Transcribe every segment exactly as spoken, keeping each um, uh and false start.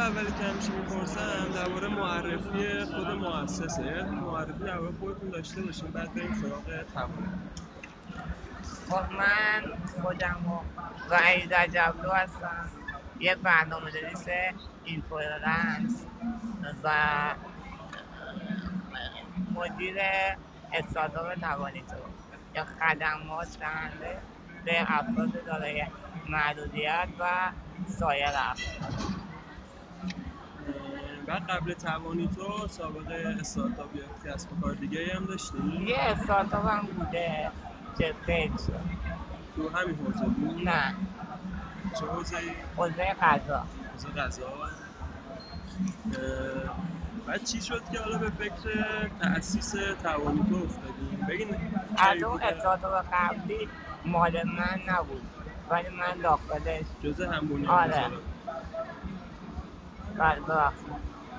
اولی که همیشه میپرسم درباره معرفی خود مؤسسه، یه معرفی درباره خودتون داشته باشیم بعد بریم سراغ توانایی. خب من خودم و وحید رجبلو هستم، یه برنامه نویس اینتولرنس و مدیر استارتاپ توانیتو یا خدمات دهنده به افراد دارای محدودیت و سایر افراد. بعد قبل توانیتو سابقه استارتاپ یا کسب و کار دیگه هم داشتی؟ یه استارتاپ هم بوده که فیل شد. تو همین حوزه بود؟ نه، چه حوزه‌ای؟ حوزه غذا. حوزه غذا. بعد چی شد که حالا به فکر تأسیس توانیتو افتادیم؟ بگین کی از اون بوده؟ استارتاپ قبلی مال من نبود ولی من داخلش جزء هم آره بنیانگذارا بود. بله ببخشید.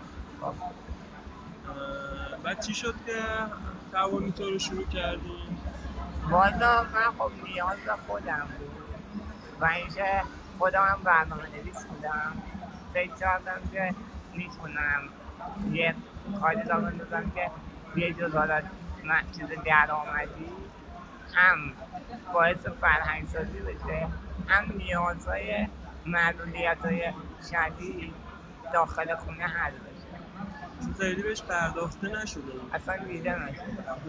بعد چی شد که توانیتو رو شروع کردیم؟ والا من خب نیاز خودم بود و اینکه خودم هم برنامه نویس بودم، فکر کردم که میتونم یه کاری را بندازم که یه جور حالت چیز درآمدی هم باعث فرهنگسازی بشه، هم نیازهای معلولیت‌های شدید داخل خونه حل بشه. خیلی بهش پرداخته نشده بود. اصلا دیده نشده.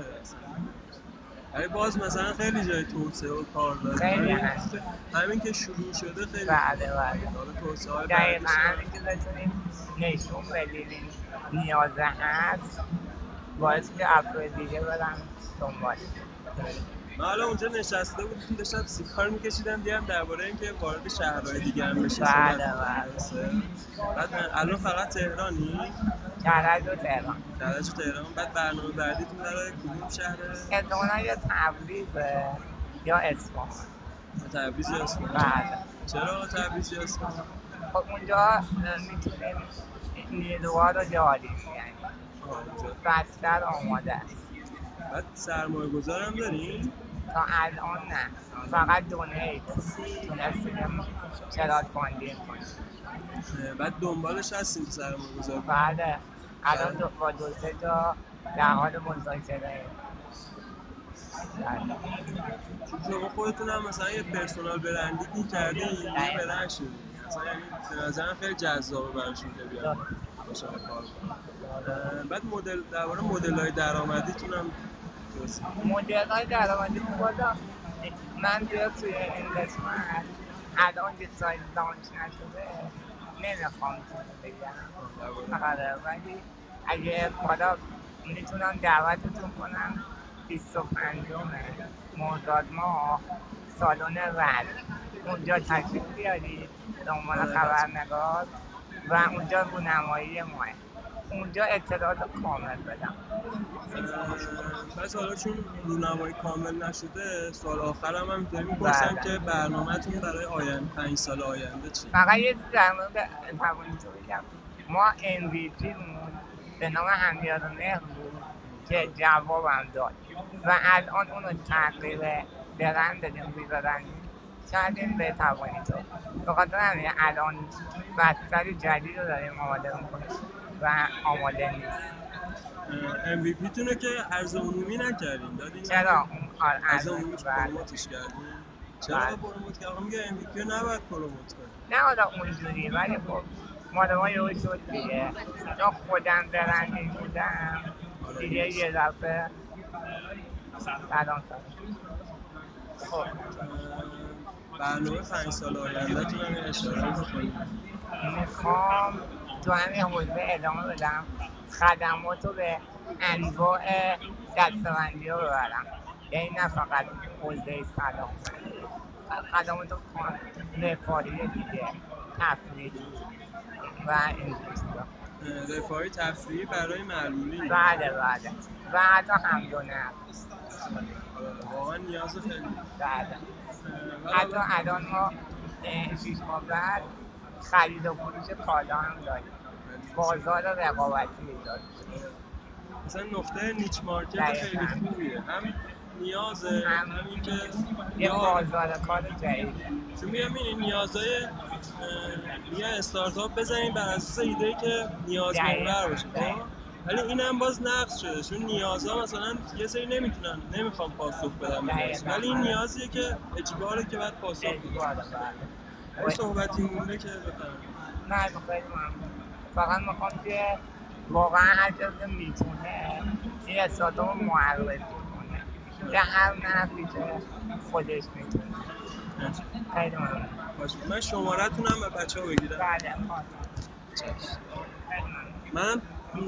ولی باز مثلا خیلی جای توسعه و کار داره. خیلی همین, هست. همین که شروع شده خیلی بله خوبه. بله. حالا توسعه های دقیقا بعدیش هم همین که بتونیم نشون بدیم این نیازه هست باعث که افراد دیگه برن دنبالش. من حالا اونجا نشسته بودیم داشتم سیگار میکشیدم دیدم درباره اینکه وارد شهرهای دیگه هم بشه صحبت بله کنیم. بله. درسته؟ بعد الان فقط تهرانی؟ کرج و تهران. کرج و تهران. بعد برنامه بعدیتون برای کدوم شهره؟ احتمالا یا تبریزه یا اصفهان. تبریز یا اصفهان. بله. چرا تبریز یا اصفهان؟ خب اونجا میتونیم نیروها رو جاری یعنی آها اونجا بستر آماده است. بعد سرمایه گذار هم داریم؟ تا الان نه، فقط دونیت تونستیم چرات فاندینگ کنیم. بعد دنبالش هستیم که سرمایه گذار کنیم. بله الان دو با دو سه جا در حال مذاکره. چون شما خودتون هم مثلا یه پرسونال برندینگ کردین یه برند شدین، اصلا یعنی به نظرم خیلی جذابه براشون که بیان با شما کار کنن. بعد مدل درباره مدل‌های درآمدیتون هم توضیح بدید. مدل‌های درآمدی بالا من زیاد توی این قسمت الان که سایت لانچ نشده نمیخوام چیزی بگم. آره ولی اگه حالا میتونم دعوتتون کنم بیست و پنجم مرداد ماه سالن رد اونجا تشریف بیارید به عنوان خبرنگار و اونجا رونمایی ماه اونجا اطلاعات کامل بدم. بس حالا چون رونمایی کامل نشده سال آخرم هم اینطوری میپرسن که برنامه‌تون برای آینده پنج سال آینده چیه؟ فقط یه چیز در مورد توانیتو بگم، ما ام وی پی مون به نام همیار مهر بود که جوابم داد و الان اونو تغییر برند دادیم ریبرندینگ کردیم به توانیتو. به خاطر همین الان بستر جدید رو داریم آماده میکنیم و آماده نیست. ام وی پی تونه که عرض عمومی نکردین دادین؟ چرا؟ عرض عمومی پروموتش کردین؟ چرا پروموت کردین؟ میگه ام وی پی رو نباید پروموت کنیم. نه حالا اونجوری ولی خب مال ما یهو شد دیگه، چون خودم برندینگ بودم دیگه یه دفعه سلام سلام. خب برنامه پنج سال آینده تون هم اشاره بکنید. میخوام تو همین حوزه ادامه بدم، خدمات رو به انواع دستبندی رو ببرم، یعنی نه فقط حوزه سلامت، خدمات رفاهی دیگه، تفریحی و اینجور چیزا. رفاهی تفریحی برای معلولین. بله بله و حتی حمل و نقل. واقعا نیاز خیلی. بله حتی الان ما شیش ماه بعد خرید و فروش کالا هم داریم، بازار رقابتی ایجاد شده. مثلا نقطه نیچ مارکت خیلی خوبیه، هم نیازه هم اینکه یه بازار کار جدیده. چون میگم این نیازهای یه استارتاپ بزنیم بر اساس ایده‌ای که نیاز محور دقیقا باشه خب، دقیقا ولی اینم باز نقص شده چون نیازها مثلا یه سری نمیتونن نمیخوام پاسخ بدم به نیاز، دقیقا ولی این آره نیازیه که اجباره که باید پاسخ بدیم. اجباره بله اگه صحبتی مونده که بفرمایید. نه خیلی ممنون. فقط میخوام که واقعا هر کسی میتونه این استارتاپ رو معرفی کنه به هر نحوی که خودش میتونه. خیلی ممنون. باشه من شماره‌تونم به بچه‌ها بگیرم. بله حاضر. چشم. خیلی ممنون. منم